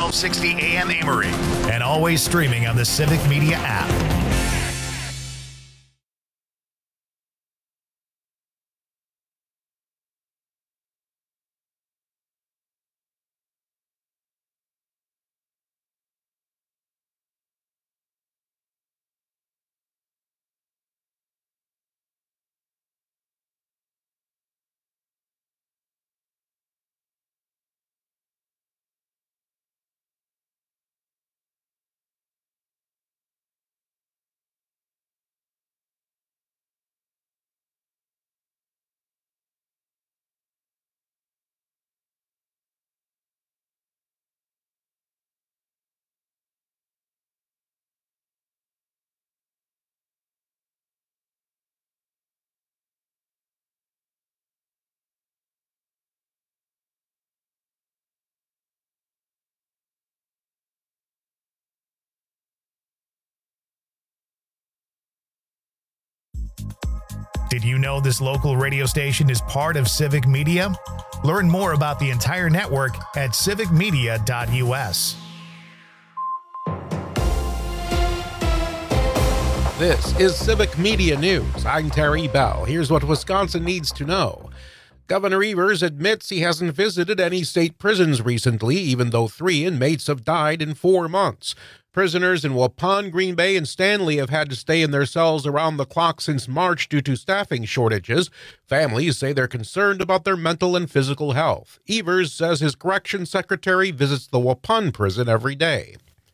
1260 AM Amory, and always streaming on the Civic Media app. Did you know this local radio station is part of Civic Media? Learn more about the entire network at civicmedia.us. This is Civic Media News. I'm Terry Bell. Here's what Wisconsin needs to know. Governor Evers admits he hasn't visited any state prisons recently, even though 3 inmates have died in 4 months. Prisoners in Waupun, Green Bay, and Stanley have had to stay in their cells around the clock since March due to staffing shortages. Families say they're concerned about their mental and physical health. Evers says his corrections secretary visits the Waupun prison every day.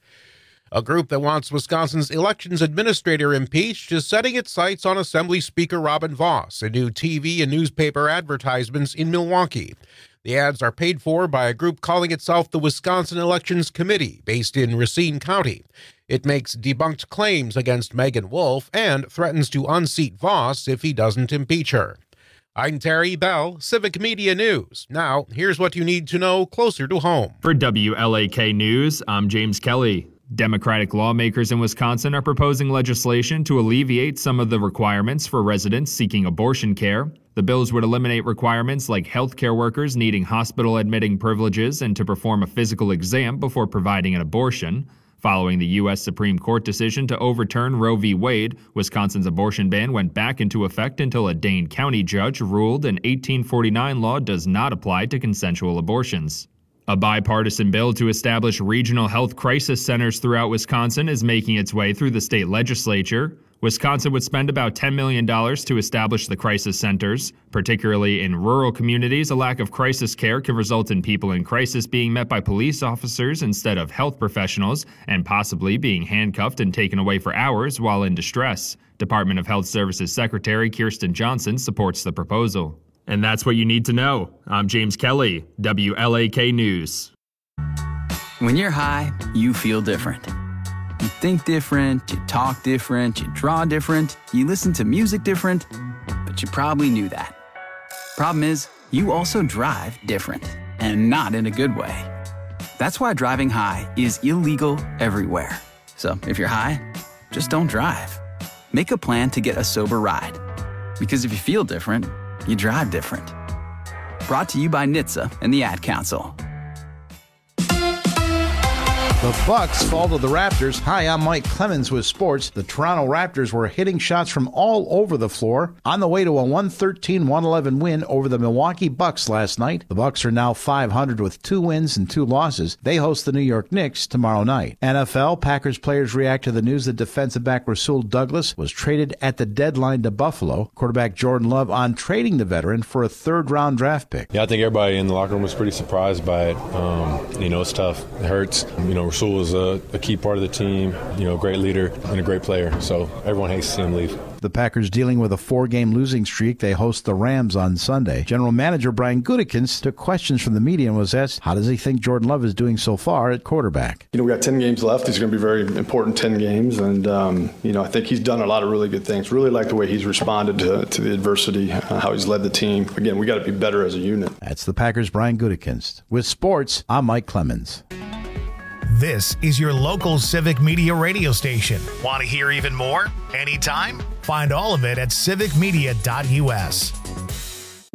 A group that wants Wisconsin's elections administrator impeached is setting its sights on Assembly Speaker Robin Vos in new TV and newspaper advertisements in Milwaukee. The ads are paid for by a group calling itself the Wisconsin Elections Committee, based in Racine County. It makes debunked claims against Megan Wolf and threatens to unseat Vos if he doesn't impeach her. I'm Terry Bell, Civic Media News. Now, here's what you need to know closer to home. For WLAK News, I'm James Kelly. Democratic lawmakers in Wisconsin are proposing legislation to alleviate some of the requirements for residents seeking abortion care. The bills would eliminate requirements like healthcare workers needing hospital admitting privileges and to perform a physical exam before providing an abortion. Following the U.S. Supreme Court decision to overturn Roe v. Wade, Wisconsin's abortion ban went back into effect until a Dane County judge ruled an 1849 law does not apply to consensual abortions. A bipartisan bill to establish regional health crisis centers throughout Wisconsin is making its way through the state legislature. Wisconsin would spend about $10 million to establish the crisis centers. Particularly in rural communities, a lack of crisis care can result in people in crisis being met by police officers instead of health professionals, and possibly being handcuffed and taken away for hours while in distress. Department of Health Services Secretary Kirsten Johnson supports the proposal. And that's what you need to know. I'm James Kelly, WLAK News. When you're high, you feel different. You think different, you talk different, you draw different, you listen to music different, but you probably knew that. Problem is, you also drive different, and not in a good way. That's why driving high is illegal everywhere. So if you're high, just don't drive. Make a plan to get a sober ride. Because if you feel different, you drive different. Brought to you by NHTSA and the Ad Council. The Bucks fall to the Raptors. Hi, I'm Mike Clemens with sports. The Toronto Raptors were hitting shots from all over the floor on the way to a 113-111 win over the Milwaukee Bucks last night. The Bucks are now 500 with 2 wins and 2 losses. They host the New York Knicks tomorrow night. NFL, Packers players react to the news that defensive back Rasul Douglas was traded at the deadline to Buffalo. Quarterback Jordan Love on trading the veteran for a third-round draft pick. Yeah, I think everybody in the locker room was pretty surprised by it. It's tough. It hurts. Rasul was a key part of the team, great leader and a great player. So everyone hates to see him leave. The Packers dealing with a 4-game losing streak. They host the Rams on Sunday. General Manager Brian Gutekunst took questions from the media and was asked, how does he think Jordan Love is doing so far at quarterback? We got 10 games left. These are going to be very important 10 games. And, I think he's done a lot of really good things. Really like the way he's responded to the adversity, how he's led the team. Again, we got to be better as a unit. That's the Packers' Brian Gutekunst. With sports, I'm Mike Clemens. This is your local Civic Media radio station. Want to hear even more? Anytime? Find all of it at civicmedia.us.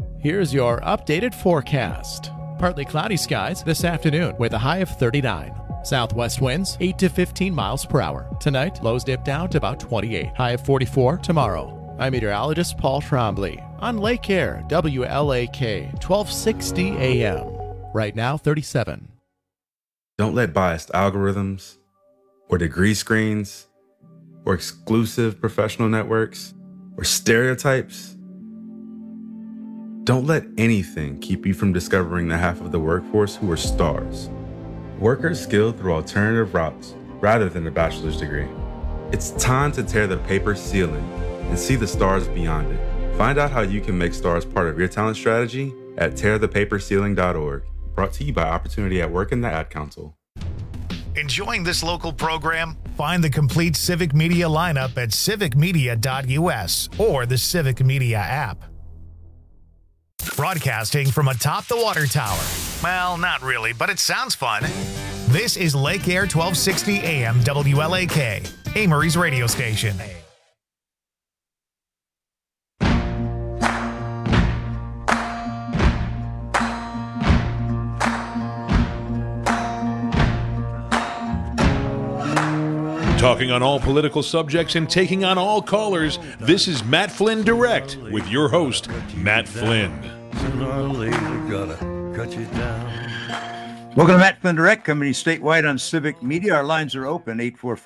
Here's your updated forecast. Partly cloudy skies this afternoon with a high of 39. Southwest winds 8 to 15 miles per hour. Tonight, lows dip down to about 28. High of 44 tomorrow. I'm meteorologist Paul Trombley on Lake Air, WLAK, 1260 AM. Right now, 37. Don't let biased algorithms or degree screens or exclusive professional networks or stereotypes. Don't let anything keep you from discovering the half of the workforce who are stars. Workers skilled through alternative routes rather than a bachelor's degree. It's time to tear the paper ceiling and see the stars beyond it. Find out how you can make stars part of your talent strategy at tearthepaperceiling.org. Brought to you by Opportunity at Work and the Ad Council. Enjoying this local program? Find the complete Civic Media lineup at civicmedia.us or the Civic Media app. Broadcasting from atop the water tower. Well, not really, but it sounds fun. This is Lake Air 1260 AM WLAK, Amory's radio station. Talking on all political subjects and taking on all callers, this is Matt Flynn Direct with your host, Matt Flynn. Welcome to Matt Flynn Direct, coming statewide on Civic Media. Our lines are open,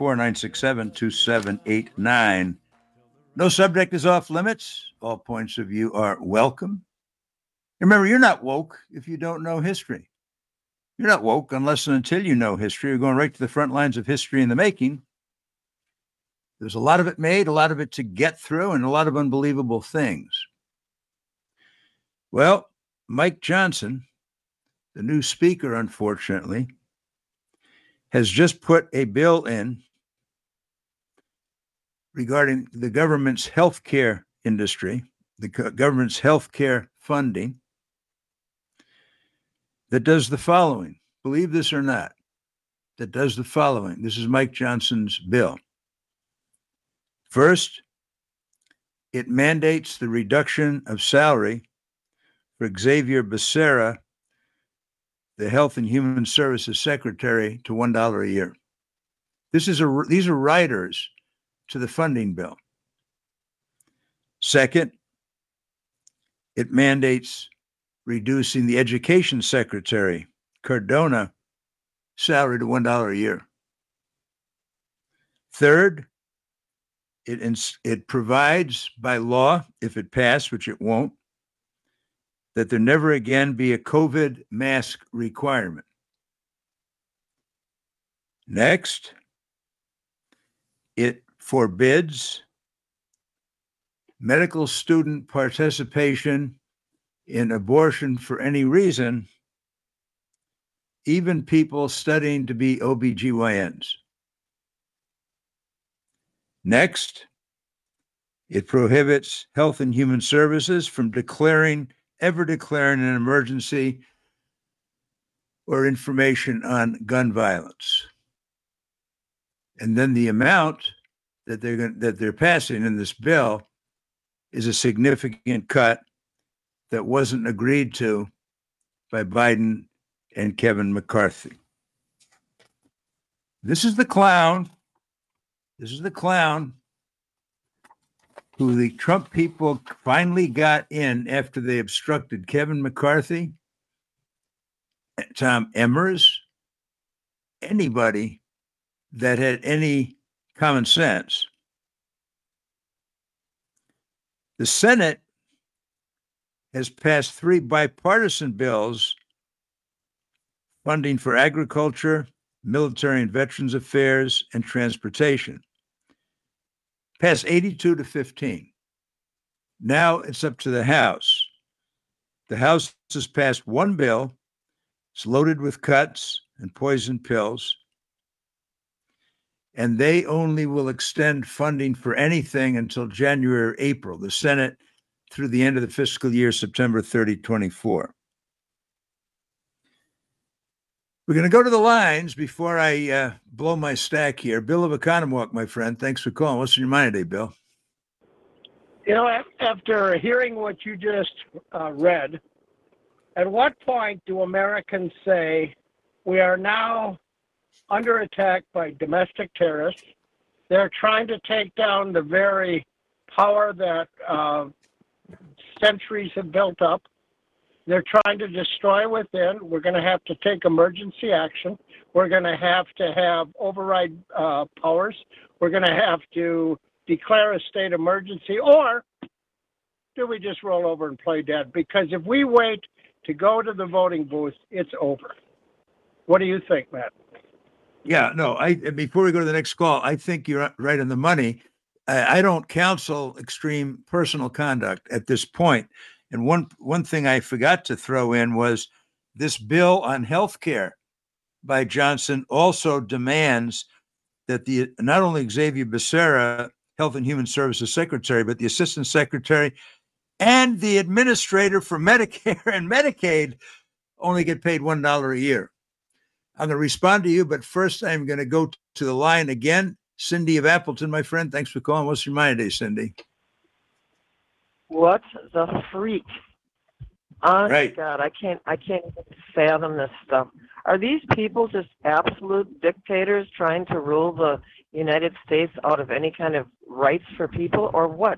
844-967-2789. No subject is off limits. All points of view are welcome. Remember, you're not woke if you don't know history. You're not woke unless and until you know history. You're going right to the front lines of history in the making. There's a lot of it made, a lot of it to get through, and a lot of unbelievable things. Well, Mike Johnson, the new speaker, unfortunately, has just put a bill in regarding the government's healthcare industry, the government's healthcare funding, that does the following. Believe this or not, that does the following. This is Mike Johnson's bill. First, it mandates the reduction of salary for Xavier Becerra, the Health and Human Services Secretary, to $1 a year. These are riders to the funding bill. Second, it mandates reducing the Education Secretary, Cardona, salary to $1 a year. Third, it provides by law, if it passed, which it won't, that there never again be a COVID mask requirement. Next, it forbids medical student participation in abortion for any reason, even people studying to be OBGYNs. Next, it prohibits Health and Human Services from ever declaring an emergency or information on gun violence. And then the amount that they're passing in this bill is a significant cut that wasn't agreed to by Biden and Kevin McCarthy. This is the clown. This is the clown who the Trump people finally got in after they obstructed Kevin McCarthy, Tom Emmers, anybody that had any common sense. The Senate has passed 3 bipartisan bills funding for agriculture, military and veterans affairs, and transportation. Passed 82 to 15. Now it's up to the House. The House has passed 1 bill. It's loaded with cuts and poison pills. And they only will extend funding for anything until January or April. The Senate through the end of the fiscal year, September 30, 24. We're going to go to the lines before I blow my stack here. Bill of Economwalk, my friend. Thanks for calling. What's on your mind today, Bill? You know, after hearing what you just read, at what point do Americans say we are now under attack by domestic terrorists. They're trying to take down the very power that centuries have built up. They're trying to destroy within. We're going to have to take emergency action. We're going to have override powers. We're going to have to declare a state emergency, or do we just roll over and play dead? Because if we wait to go to the voting booth, it's over. What do you think, Matt? Yeah, no, before we go to the next call, I think you're right on the money. I don't counsel extreme personal conduct at this point. And one thing I forgot to throw in was this bill on health care by Johnson also demands that not only Xavier Becerra, Health and Human Services Secretary, but the Assistant Secretary and the Administrator for Medicare and Medicaid only get paid $1 a year. I'm going to respond to you, but first I'm going to go to the line again. Cindy of Appleton, my friend, thanks for calling. What's your mind today, Cindy? What the freak? Honest Right. God, I can't even fathom this stuff. Are these people just absolute dictators trying to rule the United States out of any kind of rights for people, or what?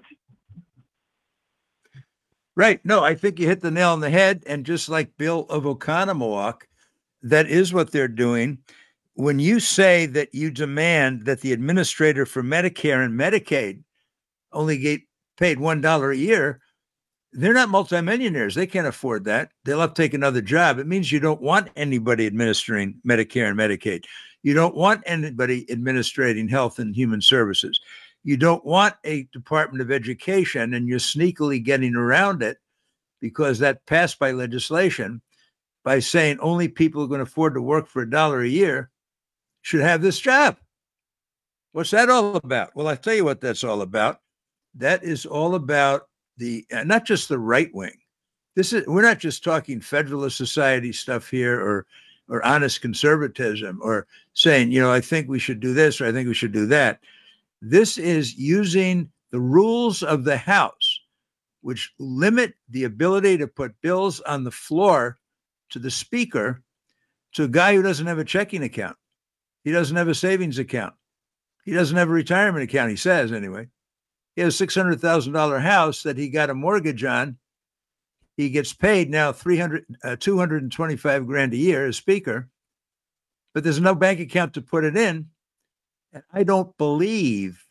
Right. No, I think you hit the nail on the head. And just like Bill of Oconomowoc, that is what they're doing. When you say that you demand that the Administrator for Medicare and Medicaid only get paid $1 a year, they're not multimillionaires. They can't afford that. They'll have to take another job. It means you don't want anybody administering Medicare and Medicaid. You don't want anybody administrating Health and Human Services. You don't want a Department of Education, and you're sneakily getting around it because that passed by legislation by saying only people who are going to afford to work for $1 a year should have this job. What's that all about? Well, I'll tell you what that's all about. That is all about not just the right wing. We're not just talking Federalist Society stuff here or honest conservatism or saying, I think we should do this or I think we should do that. This is using the rules of the House, which limit the ability to put bills on the floor to the Speaker, to a guy who doesn't have a checking account. He doesn't have a savings account. He doesn't have a retirement account, he says anyway. He has a $600,000 house that he got a mortgage on. He gets paid now $225,000 a year as Speaker, but there's no bank account to put it in. And I don't believe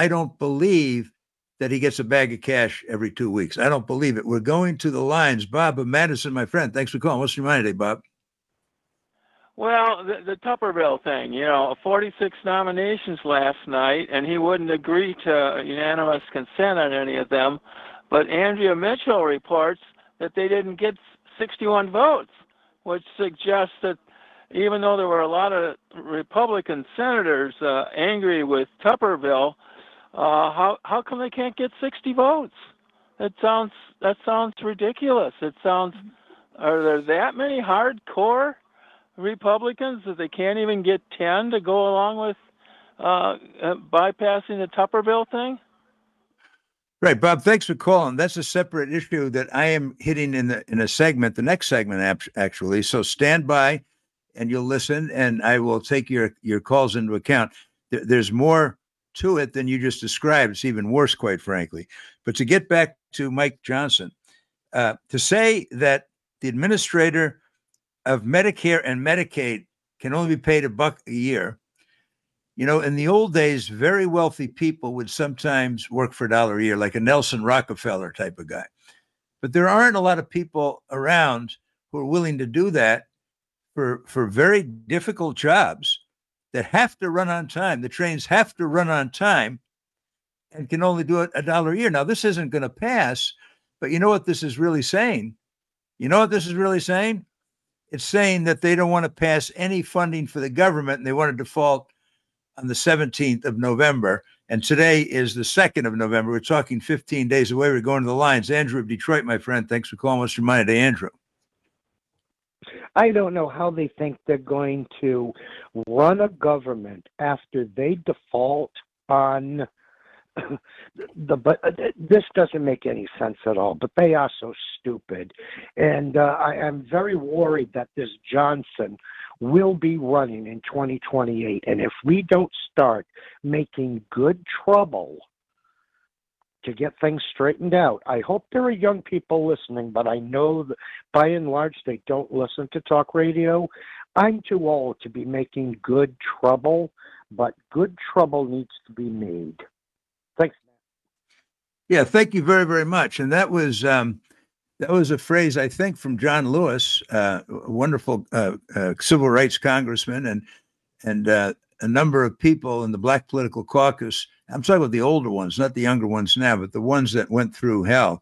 that he gets a bag of cash every 2 weeks. I don't believe it. We're going to the lines. Bob of Madison, my friend. Thanks for calling. What's your mind today, Bob? Well, the Tuberville thing, 46 nominations last night, and he wouldn't agree to unanimous consent on any of them. But Andrea Mitchell reports that they didn't get 61 votes, which suggests that even though there were a lot of Republican senators angry with Tuberville, how come they can't get 60 votes? That sounds ridiculous. Are there that many hardcore Republicans that they can't even get 10 to go along with bypassing the Tuberville thing? Right, Bob, thanks for calling. That's a separate issue that I am hitting in a segment, the next segment actually. So stand by and you'll listen, and I will take your calls into account. There's more to it than you just described. It's even worse, quite frankly. But to get back to Mike Johnson, to say that the Administrator of Medicare and Medicaid can only be paid $1 a year. In the old days, very wealthy people would sometimes work for $1 a year, like a Nelson Rockefeller type of guy. But there aren't a lot of people around who are willing to do that for very difficult jobs that have to run on time. The trains have to run on time and can only do it $1 a year. Now, this isn't going to pass, but you know what this is really saying? It's saying that they don't want to pass any funding for the government, and they want to default on the 17th of November. And today is the 2nd of November. We're talking 15 days away. We're going to the lines. Andrew of Detroit, my friend. Thanks for calling. What's your mind today, Andrew? I don't know how they think they're going to run a government after they default on but this doesn't make any sense at all. But they are so stupid, and I am very worried that this Johnson will be running in 2028. And if we don't start making good trouble to get things straightened out, I hope there are young people listening, but I know that by and large they don't listen to talk radio. I'm too old to be making good trouble, but good trouble needs to be made. Thanks. Yeah, thank you very, very much. And that was a phrase, I think, from John Lewis, a wonderful civil rights congressman, and a number of people in the Black Political Caucus. I'm talking about the older ones, not the younger ones now, but the ones that went through hell,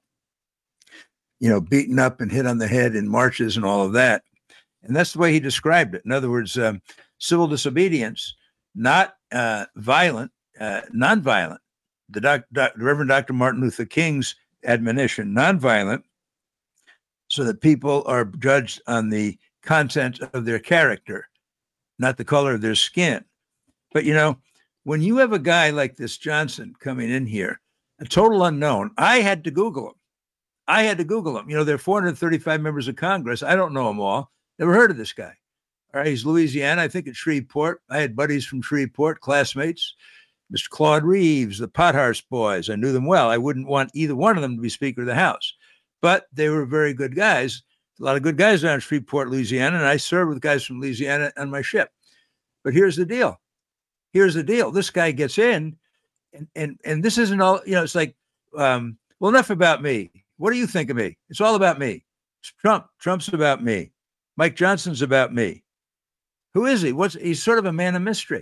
beaten up and hit on the head in marches and all of that. And that's the way he described it. In other words, civil disobedience, not violent, nonviolent. The Reverend Dr. Martin Luther King's admonition, nonviolent, so that people are judged on the content of their character, not the color of their skin. But, when you have a guy like this Johnson coming in here, a total unknown, I had to Google him. There are 435 members of Congress. I don't know them all. Never heard of this guy. All right, he's Louisiana, I think at Shreveport. I had buddies from Shreveport, classmates. Mr. Claude Reeves, the Pothurst boys. I knew them well. I wouldn't want either one of them to be Speaker of the House. But they were very good guys. A lot of good guys down in Shreveport, Louisiana, and I served with guys from Louisiana on my ship. But here's the deal. This guy gets in, and this isn't all, it's like, well, enough about me. What do you think of me? It's all about me. It's Trump. Trump's about me. Mike Johnson's about me. Who is he? He's sort of a man of mystery.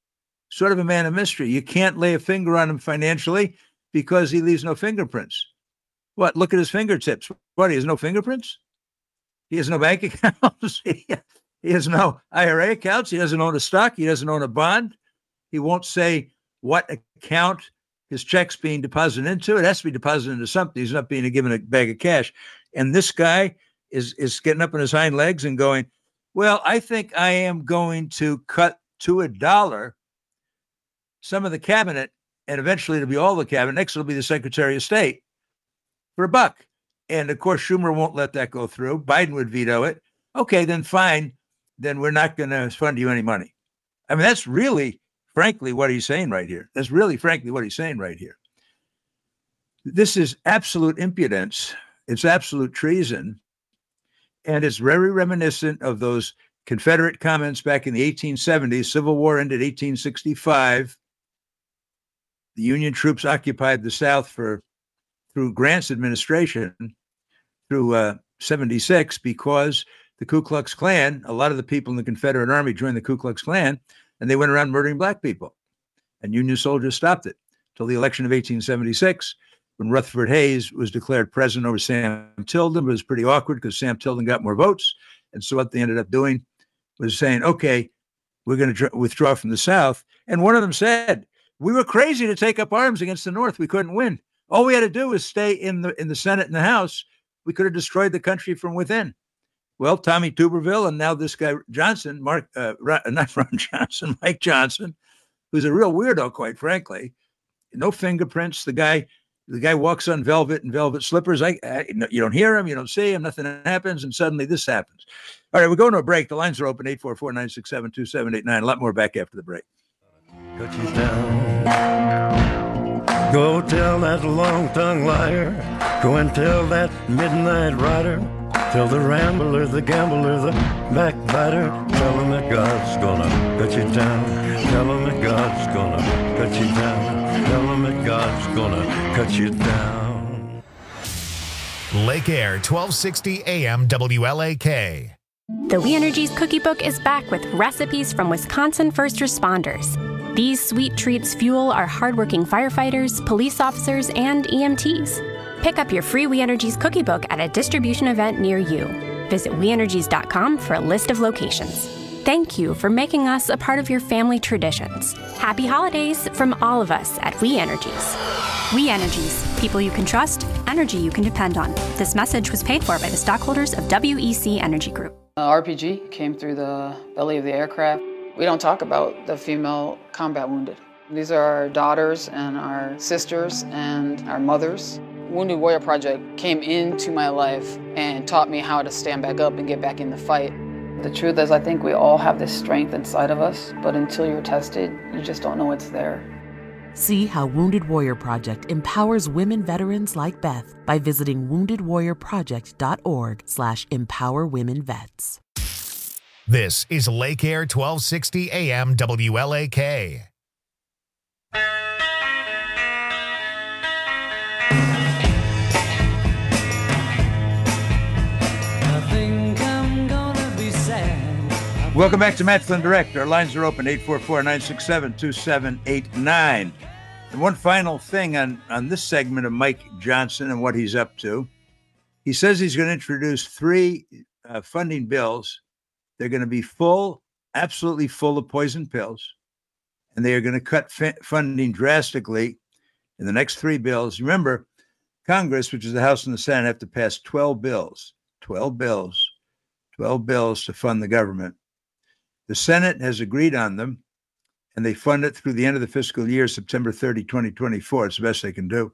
You can't lay a finger on him financially because he leaves no fingerprints. What? Look at his fingertips. What? He has no fingerprints? He has no bank accounts. He has no IRA accounts. He doesn't own a stock. He doesn't own a bond. He won't say what account his check's being deposited into. It has to be deposited into something. He's not being given a bag of cash. And this guy is getting up on his hind legs and going, well, I think I am going to cut to $1 some of the cabinet, and eventually it'll be all the cabinet. Next, it'll be the Secretary of State for $1. And of course, Schumer won't let that go through. Biden would veto it. Okay, then fine. Then we're not going to fund you any money. I mean, that's really, frankly, what he's saying right here. This is absolute impudence. It's absolute treason. And it's very reminiscent of those Confederate comments back in the 1870s. Civil War ended 1865. The Union troops occupied the South through Grant's administration through 76 because the Ku Klux Klan, a lot of the people in the Confederate Army joined the Ku Klux Klan, and they went around murdering black people. And Union soldiers stopped it till the election of 1876, when Rutherford Hayes was declared president over Sam Tilden. It was pretty awkward because Sam Tilden got more votes. And so what they ended up doing was saying, okay, we're going to withdraw from the South. And one of them said, we were crazy to take up arms against the North. We couldn't win. All we had to do was stay in the Senate and the House. We could have destroyed the country from within. Well, Tommy Tuberville and now this guy Johnson, Mike Johnson, who's a real weirdo, quite frankly. No fingerprints. The guy walks on velvet and velvet slippers. You don't hear him, you don't see him, nothing happens, and suddenly this happens. All right, we're going to a break. The lines are open, 844-967-2789. A lot more back after the break. Cut you down. Go tell that long-tongued liar. Go and tell that midnight rider. Tell the rambler, the gambler, the backbiter. Tell him that God's gonna cut you down. Tell him that God's gonna cut you down. Tell him that God's gonna cut you down. Lake Air, 1260 AM WLAK. The We Energies Cookie Book is back with recipes from Wisconsin first responders. These sweet treats fuel our hardworking firefighters, police officers, and EMTs. Pick up your free We Energies Cookie Book at a distribution event near you. Visit WeEnergies.com for a list of locations. Thank you for making us a part of your family traditions. Happy holidays from all of us at We Energies. We Energies, people you can trust, energy you can depend on. This message was paid for by the stockholders of WEC Energy Group. RPG came through the belly of the aircraft. We don't talk about the female combat wounded. These are our daughters and our sisters and our mothers. Wounded Warrior Project came into my life and taught me how to stand back up and get back in the fight. The truth is, I think we all have this strength inside of us, but until you're tested, you just don't know it's there. See how Wounded Warrior Project empowers women veterans like Beth by visiting woundedwarriorproject.org/empowerwomenvets. This is Lake Air 1260 AM WLAK. Welcome back to Matt Flynn Direct. Our lines are open, 844-967-2789. And one final thing on this segment of Mike Johnson and what he's up to. He says he's going to introduce 3 funding bills. They're going to be absolutely full of poison pills. And they are going to cut funding drastically in the next 3 bills. Remember, Congress, which is the House and the Senate, have to pass 12 bills to fund the government. The Senate has agreed on them, and they fund it through the end of the fiscal year, September 30, 2024. It's the best they can do.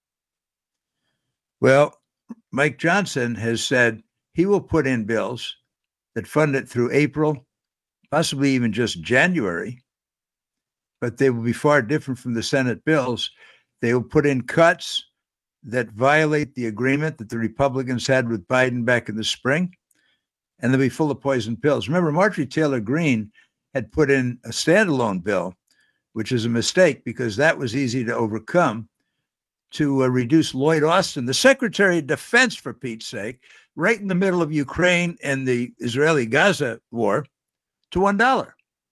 Well, Mike Johnson has said he will put in bills that fund it through April, possibly even just January, but they will be far different from the Senate bills. They will put in cuts that violate the agreement that the Republicans had with Biden back in the spring, and they'll be full of poison pills. Remember, Marjorie Taylor Greene had put in a standalone bill, which is a mistake because that was easy to overcome, to reduce Lloyd Austin, the Secretary of Defense, for Pete's sake, right in the middle of Ukraine and the Israeli-Gaza war, to $1.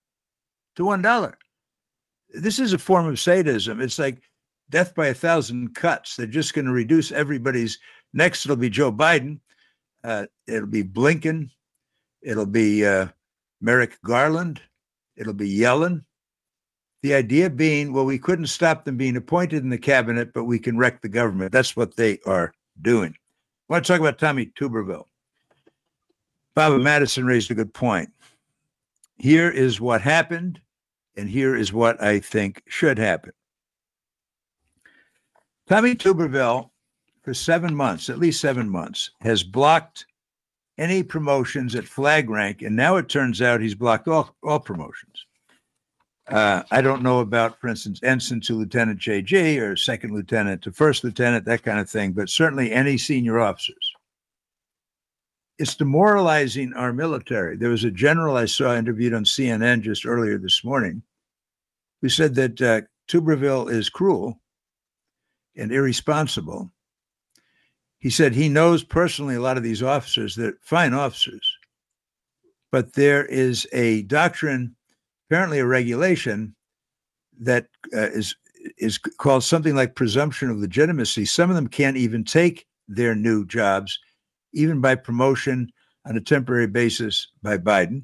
This is a form of sadism. It's like death by 1,000 cuts. They're just going to reduce everybody's. Next, it'll be Joe Biden. It'll be Blinken. It'll be Merrick Garland. It'll be Yellen. The idea being, well, we couldn't stop them being appointed in the cabinet, but we can wreck the government. That's what they are doing. I want to talk about Tommy Tuberville. Bobby Madison raised a good point. Here is what happened, and here is what I think should happen. Tommy Tuberville, for 7 months, at least 7 months, has blocked any promotions at flag rank, and now it turns out he's blocked all promotions. I don't know about, for instance, ensign to lieutenant JG or second lieutenant to first lieutenant, that kind of thing, but certainly any senior officers. It's demoralizing our military. There was a general I saw interviewed on CNN just earlier this morning who said that Tuberville is cruel and irresponsible. He said he knows personally a lot of these officers. They're fine officers, but there is a doctrine, apparently a regulation, that is called something like presumption of legitimacy. Some of them can't even take their new jobs, even by promotion on a temporary basis by Biden.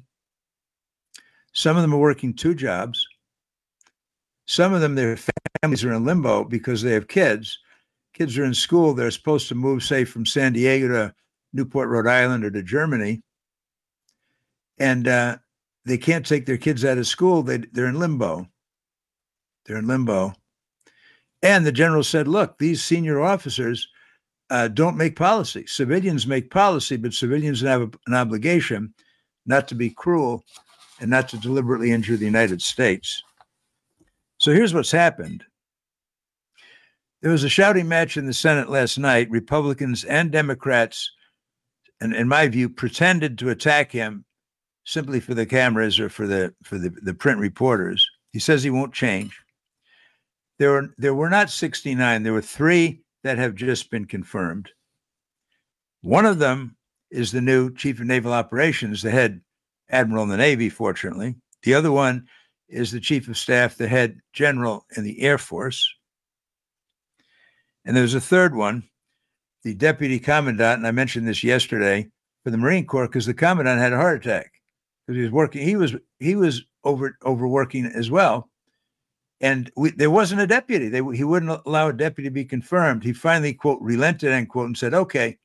Some of them are working 2 jobs. Some of them, their families are in limbo because they have kids. Kids are in school. They're supposed to move, say, from San Diego to Newport, Rhode Island, or to Germany. And they can't take their kids out of school. They're in limbo. They're in limbo. And the general said, look, these senior officers don't make policy. Civilians make policy, but civilians have an obligation not to be cruel and not to deliberately injure the United States. So here's what's happened. There was a shouting match in the Senate last night. Republicans and Democrats, and in my view, pretended to attack him simply for the cameras or for the print reporters. He says he won't change. There were not 69. There were 3 that have just been confirmed. One of them is the new Chief of Naval Operations, the head admiral in the Navy, fortunately. The other one is the Chief of Staff, the head general in the Air Force. And there's a third one, the deputy commandant, and I mentioned this yesterday, for the Marine Corps, because the commandant had a heart attack because he was working. He was overworking as well, and there wasn't a deputy. He wouldn't allow a deputy to be confirmed. He finally, quote, relented, end quote, and said, "Okay."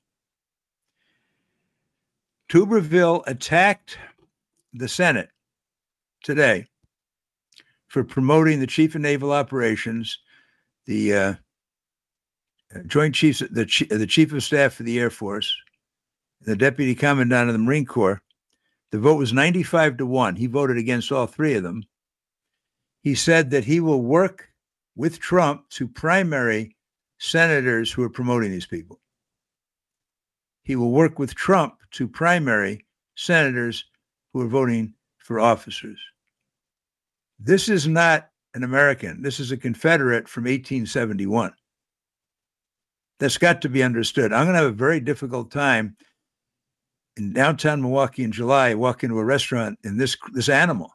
Tuberville attacked the Senate today for promoting the Chief of Naval Operations, the Joint Chiefs, the Chief of Staff for the Air Force, the Deputy Commandant of the Marine Corps, The vote was 95-1. He voted against all three of them. He said that he will work with Trump to primary senators who are promoting these people. He will work with Trump to primary senators who are voting for officers. This is not an American. This is a Confederate from 1871. That's got to be understood. I'm going to have a very difficult time in downtown Milwaukee in July, walk into a restaurant and this animal,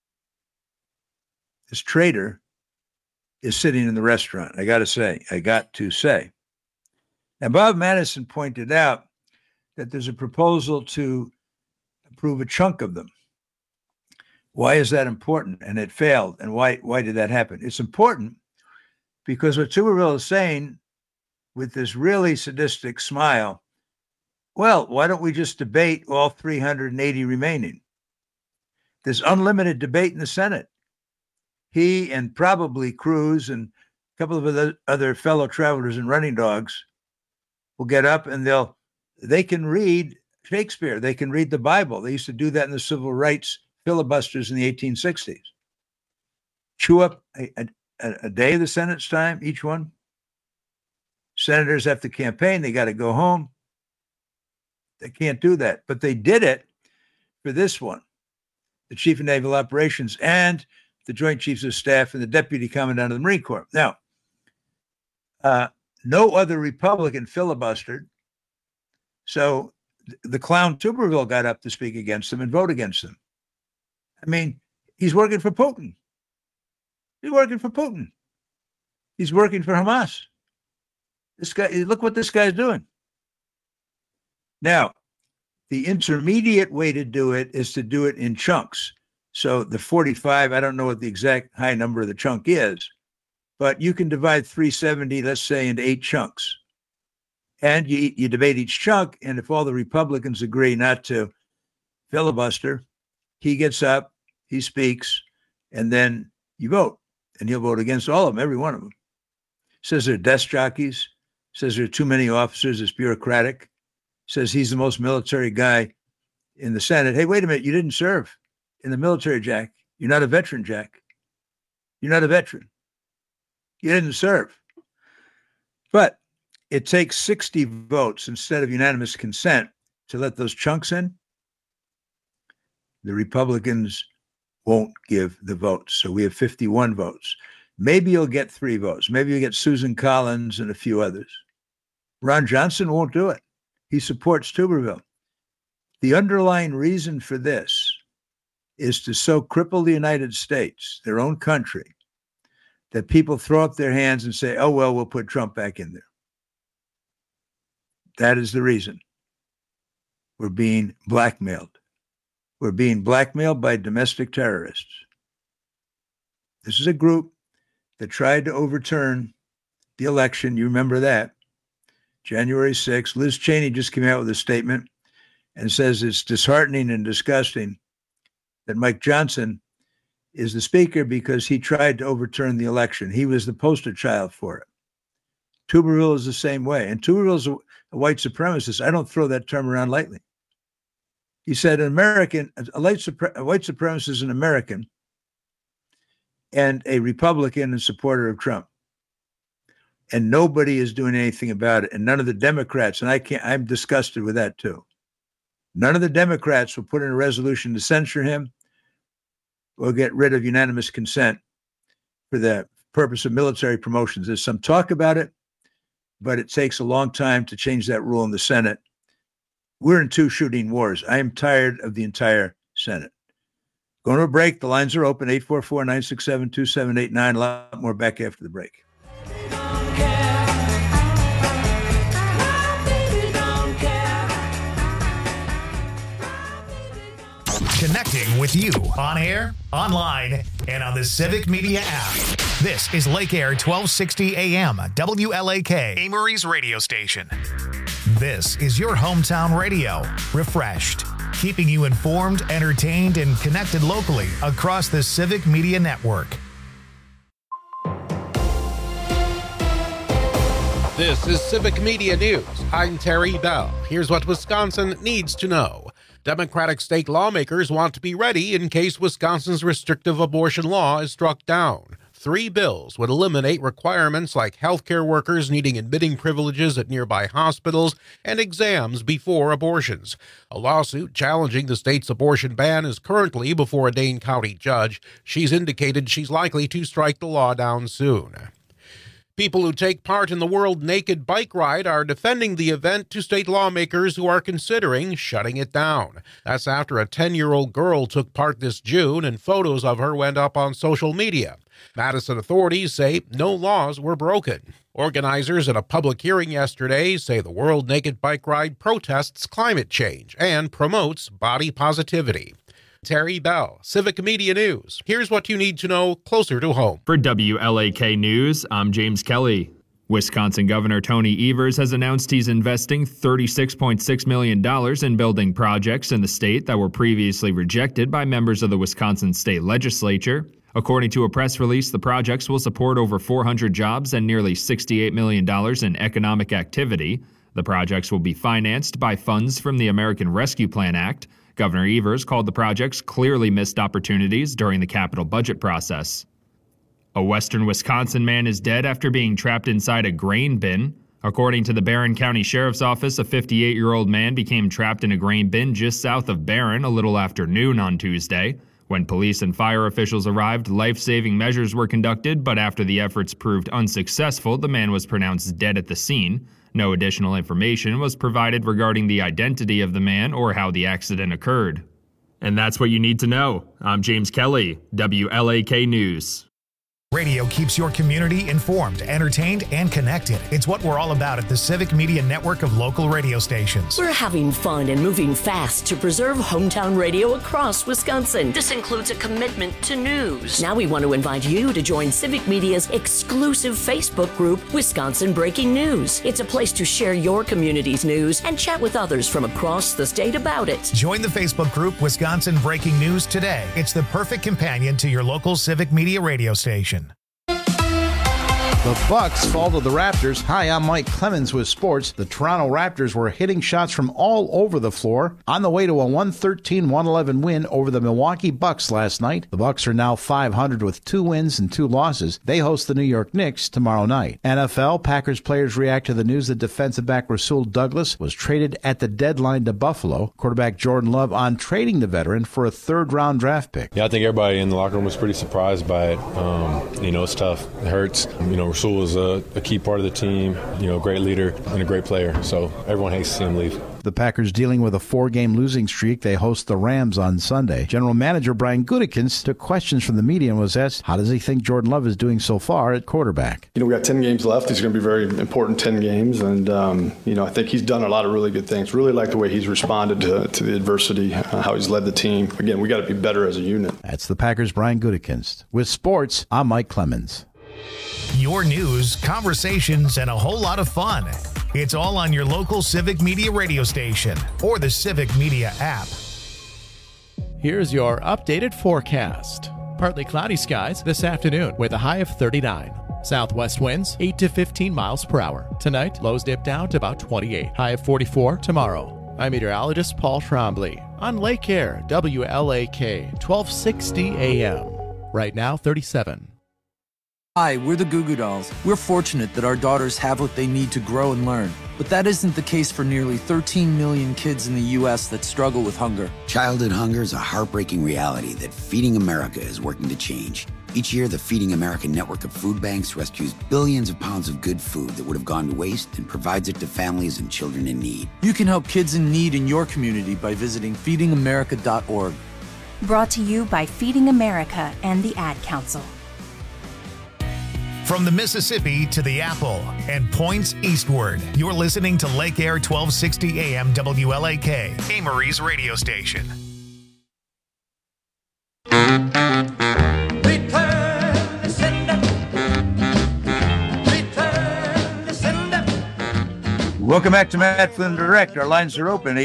this traitor, is sitting in the restaurant. I got to say. Now, Bob Madison pointed out that there's a proposal to approve a chunk of them. Why is that important? And it failed. And why did that happen? It's important because what Tuberville is saying with this really sadistic smile, well, why don't we just debate all 380 remaining? There's unlimited debate in the Senate. He and probably Cruz and a couple of other fellow travelers and running dogs will get up and they can read Shakespeare. They can read the Bible. They used to do that in the civil rights filibusters in the 1860s. Chew up a day of the Senate's time, each one. Senators have to campaign. They got to go home. They can't do that. But they did it for this one, the Chief of Naval Operations and the Joint Chiefs of Staff and the Deputy Commandant of the Marine Corps. Now, no other Republican filibustered. So the clown Tuberville got up to speak against them and vote against them. I mean, he's working for Putin. He's working for Putin. He's working for Hamas. This guy, look what this guy's doing. Now, the intermediate way to do it is to do it in chunks. So the 45, I don't know what the exact high number of the chunk is, but you can divide 370, let's say, into 8 chunks. And you debate each chunk, and if all the Republicans agree not to filibuster, he gets up, he speaks, and then you vote. And he'll vote against all of them, every one of them. Says they're desk jockeys, says there are too many officers, it's bureaucratic, says he's the most military guy in the Senate. Hey, wait a minute, you didn't serve in the military, Jack. You're not a veteran, Jack. You're not a veteran. You didn't serve. But it takes 60 votes instead of unanimous consent to let those chunks in. The Republicans won't give the votes. So we have 51 votes. Maybe you'll get 3 votes. Maybe you'll get Susan Collins and a few others. Ron Johnson won't do it. He supports Tuberville. The underlying reason for this is to so cripple the United States, their own country, that people throw up their hands and say, oh, well, we'll put Trump back in there. That is the reason. We're being blackmailed. We're being blackmailed by domestic terrorists. This is a group that tried to overturn the election. You remember that. January 6th, Liz Cheney just came out with a statement and says it's disheartening and disgusting that Mike Johnson is the speaker because he tried to overturn the election. He was the poster child for it. Tuberville is the same way. And Tuberville's a white supremacist. I don't throw that term around lightly. He said a white supremacist is an American and a Republican and supporter of Trump. And nobody is doing anything about it. And none of the Democrats, and I'm disgusted with that too. None of the Democrats will put in a resolution to censure him or get rid of unanimous consent for the purpose of military promotions. There's some talk about it, but it takes a long time to change that rule in the Senate. We're in 2 shooting wars. I am tired of the entire Senate. Going to a break. The lines are open, 844-967-2789. A lot more back after the break. Connecting with you on air, online, and on the Civic Media app. This is Lake Air 1260 AM, WLAK, Amory's radio station. This is your hometown radio, refreshed, keeping you informed, entertained, and connected locally across the Civic Media network. This is Civic Media News. I'm Terry Bell. Here's what Wisconsin needs to know. Democratic state lawmakers want to be ready in case Wisconsin's restrictive abortion law is struck down. 3 bills would eliminate requirements like healthcare workers needing admitting privileges at nearby hospitals and exams before abortions. A lawsuit challenging the state's abortion ban is currently before a Dane County judge. She's indicated she's likely to strike the law down soon. People who take part in the World Naked Bike Ride are defending the event to state lawmakers who are considering shutting it down. That's after a 10-year-old girl took part this June and photos of her went up on social media. Madison authorities say no laws were broken. Organizers at a public hearing yesterday say the World Naked Bike Ride protests climate change and promotes body positivity. Terry Bell, Civic Media News. Here's what you need to know closer to home. For WLAK News, I'm James Kelly. Wisconsin Governor Tony Evers has announced he's investing $36.6 million in building projects in the state that were previously rejected by members of the Wisconsin State Legislature. According to a press release, the projects will support over 400 jobs and nearly $68 million in economic activity. The projects will be financed by funds from the American Rescue Plan Act. Governor Evers called the projects clearly missed opportunities during the capital budget process. A western Wisconsin man is dead after being trapped inside a grain bin. According to the Barron County Sheriff's Office, a 58-year-old man became trapped in a grain bin just south of Barron a little after noon on Tuesday. When police and fire officials arrived, life-saving measures were conducted, but after the efforts proved unsuccessful, the man was pronounced dead at the scene. No additional information was provided regarding the identity of the man or how the accident occurred. And that's what you need to know. I'm James Kelly, WLAK News. Radio keeps your community informed, entertained, and connected. It's what we're all about at the Civic Media Network of local radio stations. We're having fun and moving fast to preserve hometown radio across Wisconsin. This includes a commitment to news. Now we want to invite you to join Civic Media's exclusive Facebook group, Wisconsin Breaking News. It's a place to share your community's news and chat with others from across the state about it. Join the Facebook group, Wisconsin Breaking News, today. It's the perfect companion to your local Civic Media radio station. The Bucks fall to the Raptors. Hi, I'm Mike Clemens with sports. The Toronto Raptors were hitting shots from all over the floor on the way to a 113-111 win over the Milwaukee Bucks last night. The Bucks are now 500 with 2 wins and 2 losses. They host the New York Knicks tomorrow night. NFL, Packers players react to the news that defensive back Rasul Douglas was traded at the deadline to Buffalo. Quarterback Jordan Love on trading the veteran for a third-round draft pick. Yeah, I think everybody in the locker room was pretty surprised by it. It's tough. It hurts. Rasul was a key part of the team, great leader and a great player. So everyone hates to see him leave. The Packers dealing with a 4-game losing streak. They host the Rams on Sunday. General Manager Brian Gutekunst took questions from the media and was asked, how does he think Jordan Love is doing so far at quarterback? We got 10 games left. These are going to be very important 10 games. And, I think he's done a lot of really good things. Really like the way he's responded to the adversity, how he's led the team. Again, we got to be better as a unit. That's the Packers' Brian Gutekunst. With sports, I'm Mike Clemens. Your news, conversations, and a whole lot of fun. It's all on your local Civic Media radio station or the Civic Media app. Here's your updated forecast. Partly cloudy skies this afternoon with a high of 39. Southwest winds 8 to 15 miles per hour. Tonight, lows dip down to about 28. High of 44 tomorrow. I'm meteorologist Paul Trombley on Lake Air, WLAK, 1260 AM. Right now, 37. Hi, we're the Goo Goo Dolls. We're fortunate that our daughters have what they need to grow and learn. But that isn't the case for nearly 13 million kids in the U.S. that struggle with hunger. Childhood hunger is a heartbreaking reality that Feeding America is working to change. Each year, the Feeding America network of food banks rescues billions of pounds of good food that would have gone to waste and provides it to families and children in need. You can help kids in need in your community by visiting feedingamerica.org. Brought to you by Feeding America and the Ad Council. From the Mississippi to the Apple and points eastward, you're listening to Lake Air 1260 AM WLAK, Amory's radio station. Welcome back to Matt Flynn Direct. Our lines are open,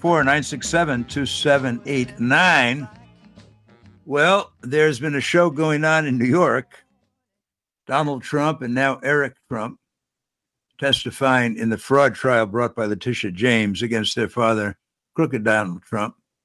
844-967-2789. Well, there's been a show going on in New York. Donald Trump and now Eric Trump testifying in the fraud trial brought by Letitia James against their father, crooked Donald Trump.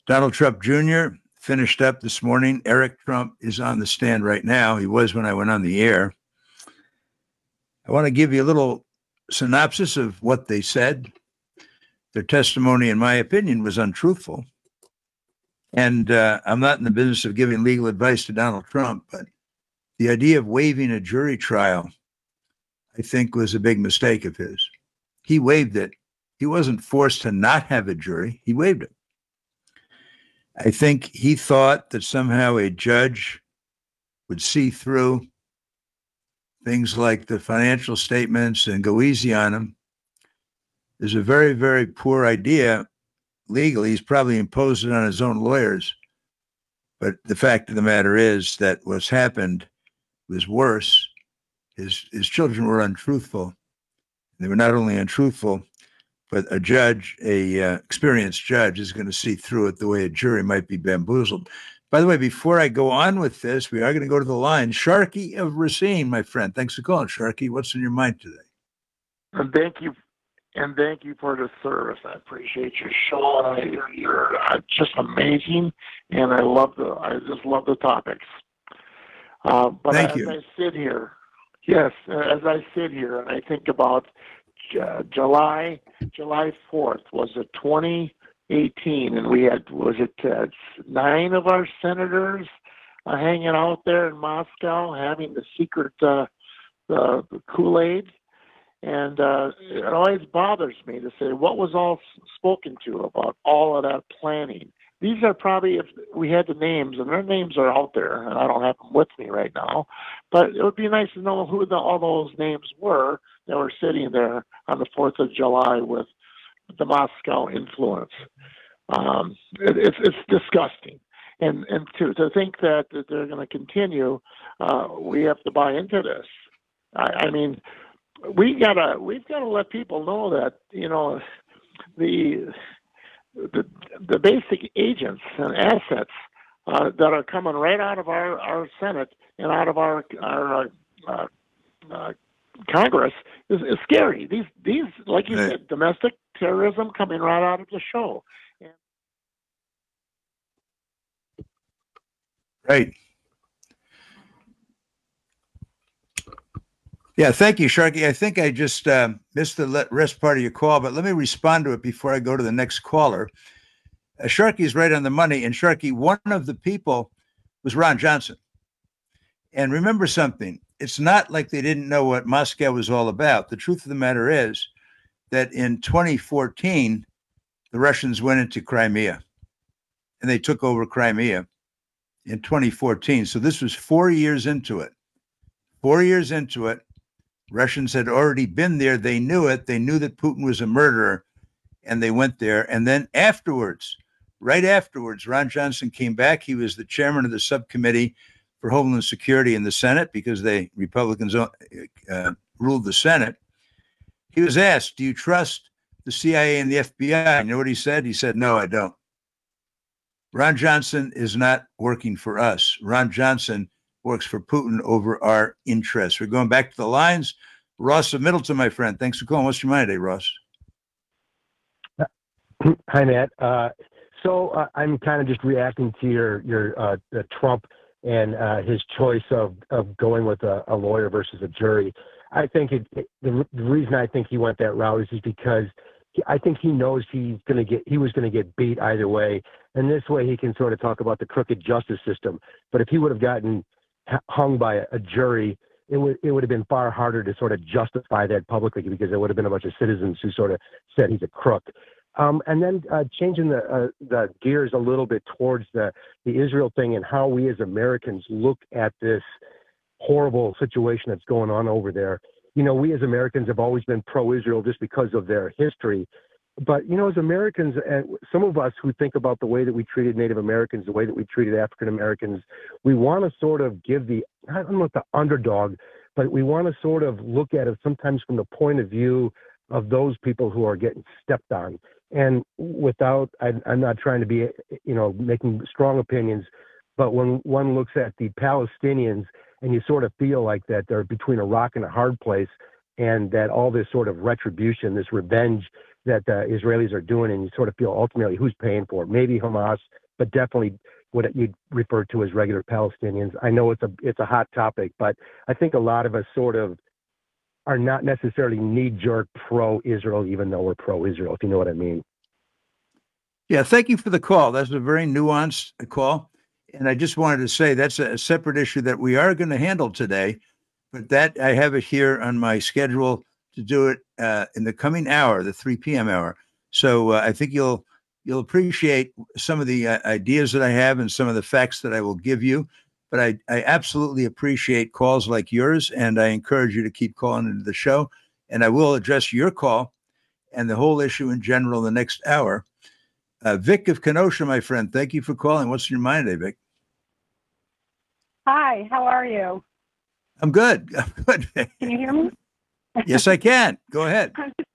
Donald Trump Jr. finished up this morning. Eric Trump is on the stand right now. He was when I went on the air. I want to give you a little synopsis of what they said. Their testimony, in my opinion, was untruthful. And I'm not in the business of giving legal advice to Donald Trump, but the idea of waiving a jury trial, I think, was a big mistake of his. He waived it. He wasn't forced to not have a jury. He waived it. I think he thought that somehow a judge would see through things like the financial statements and go easy on him. Is a very, very poor idea legally. He's probably imposed it on his own lawyers. But the fact of the matter is that what's happened was worse. His children were untruthful. They were not only untruthful, but a judge, experienced judge, is going to see through it the way a jury might be bamboozled. By the way, before I go on with this, we are going to go to the line. Sharky of Racine, my friend. Thanks for calling, Sharky. What's in your mind today? And thank you for the service. I appreciate your show. You're just amazing, and I just love the topics. But Thank you. As I sit here and I think about July 4th was it 2018, and we had 9 of our senators hanging out there in Moscow having the secret the Kool-Aid, and it always bothers me to say what was all spoken to about all of that planning. These are probably, if we had the names, and their names are out there, and I don't have them with me right now, but it would be nice to know who all those names were that were sitting there on the 4th of July with the Moscow influence. It's disgusting. And to think that they're going to continue, we have to buy into this. I mean, we've got to let people know that, you know, the basic agents and assets that are coming right out of our Senate and out of our Congress is scary. These, like you said, domestic terrorism coming right out of the show. Right. Yeah, thank you, Sharky. I think I just missed the rest part of your call, but let me respond to it before I go to the next caller. Sharky's right on the money, and Sharky, one of the people was Ron Johnson. And remember something, it's not like they didn't know what Moscow was all about. The truth of the matter is that in 2014, the Russians went into Crimea, and they took over Crimea in 2014. So this was 4 years into it. 4 years into it. Russians had already been there. They knew it. They knew that Putin was a murderer, and they went there. And then afterwards, right afterwards, Ron Johnson came back. He was the chairman of the subcommittee for Homeland Security in the Senate because the Republicans ruled the Senate. He was asked, do you trust the CIA and the FBI? You know what he said? He said, no, I don't. Ron Johnson is not working for us. Ron Johnson works for Putin over our interests. We're going back to the lines. Ross of Middleton, my friend. Thanks for calling. What's your mind today, Ross? Hi, Matt. So I'm kind of just reacting to your Trump and his choice of going with a lawyer versus a jury. I think the reason I think he went that route is because I think he knows he was going to get beat either way, and this way he can sort of talk about the crooked justice system. But if he would have gotten hung by a jury, it would have been far harder to sort of justify that publicly because there would have been a bunch of citizens who sort of said he's a crook. And then changing the gears a little bit towards the Israel thing and how we as Americans look at this horrible situation that's going on over there. You know, we as Americans have always been pro-Israel just because of their history. But, you know, as Americans, some of us who think about the way that we treated Native Americans, the way that we treated African Americans, we want to sort of give I don't know, the underdog, but we want to sort of look at it sometimes from the point of view of those people who are getting stepped on. And I'm not trying to be, you know, making strong opinions, but when one looks at the Palestinians and you sort of feel like that they're between a rock and a hard place and that all this sort of retribution, this revenge that Israelis are doing, and you sort of feel ultimately who's paying for it. Maybe Hamas, but definitely what you'd refer to as regular Palestinians. I know it's a hot topic, but I think a lot of us sort of are not necessarily knee-jerk pro-Israel, even though we're pro-Israel, if you know what I mean. Yeah, thank you for the call. That's a very nuanced call. And I just wanted to say that's a separate issue that we are going to handle today, but that I have it here on my schedule to do it in the coming hour, the 3 p.m. hour. So I think you'll appreciate some of the ideas that I have and some of the facts that I will give you. But I absolutely appreciate calls like yours, and I encourage you to keep calling into the show. And I will address your call and the whole issue in general in the next hour. Vic of Kenosha, my friend, thank you for calling. What's in your mind today, Vic? Hi, how are you? I'm good. I'm good. Can you hear me? Yes, I can. Go ahead.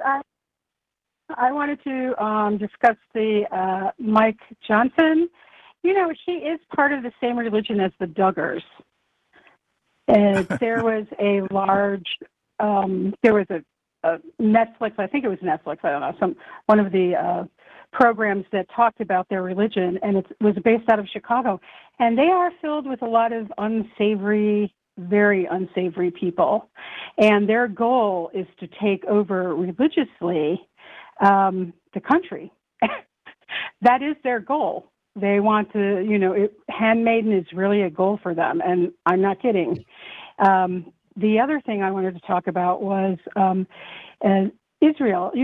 I wanted to discuss the Mike Johnson. You know, he is part of the same religion as the Duggars. There was a large, there was a Netflix, I think it was Netflix, I don't know, one of the programs that talked about their religion, and it was based out of Chicago. And they are filled with a lot of unsavory, very unsavory people. And their goal is to take over religiously the country. That is their goal. They want to, handmaiden is really a goal for them, and I'm not kidding. The other thing I wanted to talk about was Israel.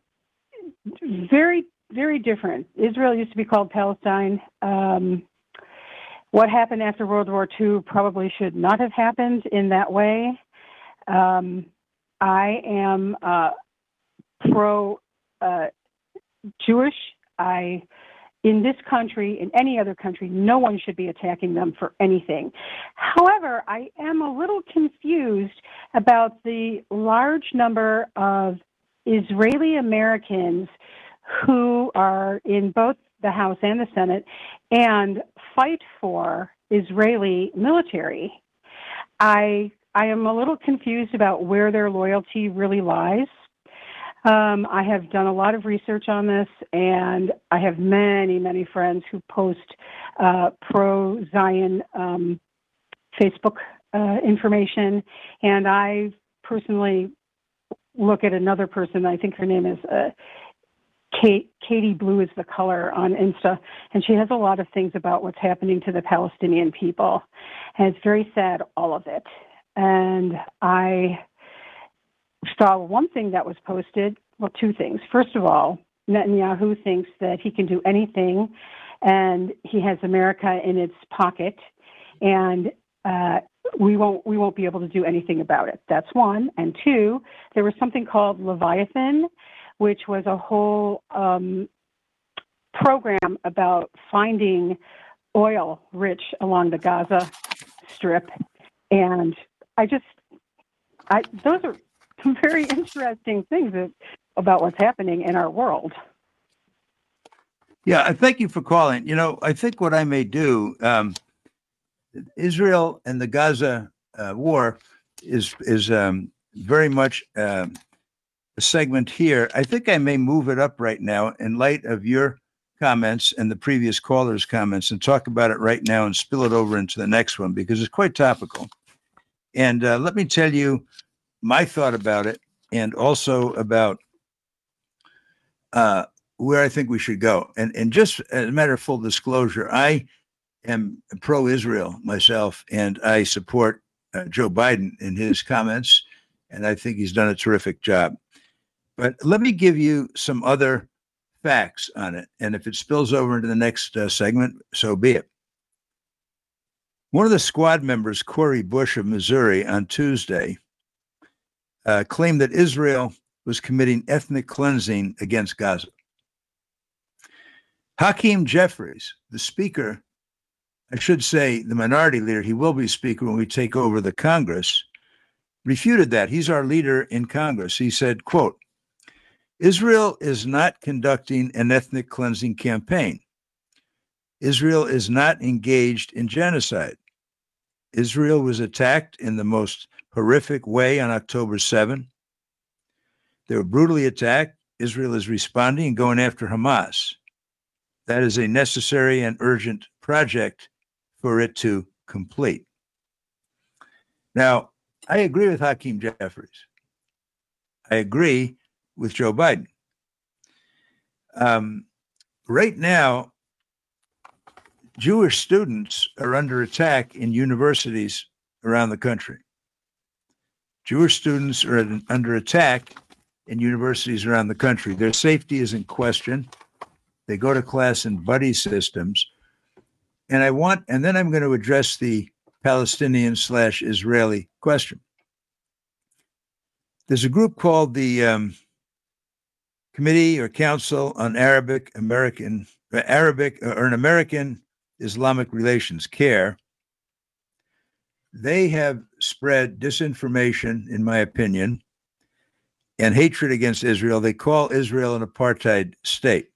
Very, very different. Israel used to be called Palestine. What happened after World War II probably should not have happened in that way. I am pro-Jewish. In this country, in any other country, no one should be attacking them for anything. However, I am a little confused about the large number of Israeli Americans who are in both the House and the Senate and fight for Israeli military. I am a little confused about where their loyalty really lies. I have done a lot of research on this, and I have many, many friends who post pro-Zion Facebook information, and I personally look at another person, I think her name is Katie Blue is the color on Insta, and she has a lot of things about what's happening to the Palestinian people, and it's very sad, all of it. And I saw one thing that was posted, well, two things. First of all, Netanyahu thinks that he can do anything, and he has America in its pocket, and we won't be able to do anything about it. That's one. And two, there was something called Leviathan, which was a whole program about finding oil rich along the Gaza Strip, and those are some very interesting things about what's happening in our world. Yeah, I thank you for calling. I think what I may do, Israel and the Gaza war is very much a segment here. I think I may move it up right now in light of your comments and the previous caller's comments and talk about it right now and spill it over into the next one because it's quite topical. And let me tell you my thought about it and also about where I think we should go. And just as a matter of full disclosure, I am pro-Israel myself, and I support Joe Biden in his comments, and I think he's done a terrific job. But let me give you some other facts on it, and if it spills over into the next segment, so be it. One of the squad members, Corey Bush of Missouri, on Tuesday, claimed that Israel was committing ethnic cleansing against Gaza. Hakeem Jeffries, the speaker, I should say the minority leader, he will be speaker when we take over the Congress, refuted that. He's our leader in Congress. He said, quote, Israel is not conducting an ethnic cleansing campaign. Israel is not engaged in genocide. Israel was attacked in the most horrific way on October 7. They were brutally attacked. Israel is responding and going after Hamas. That is a necessary and urgent project for it to complete. Now, I agree with Hakeem Jeffries. I agree with Joe Biden. Right now, Jewish students are under attack in universities around the country. Jewish students are under attack in universities around the country. Their safety is in question. They go to class in buddy systems. And then I'm going to address the Palestinian/Israeli question. There's a group called the Committee or Council on American Islamic Relations, CARE. They have spread disinformation, in my opinion, and hatred against Israel. They call Israel an apartheid state.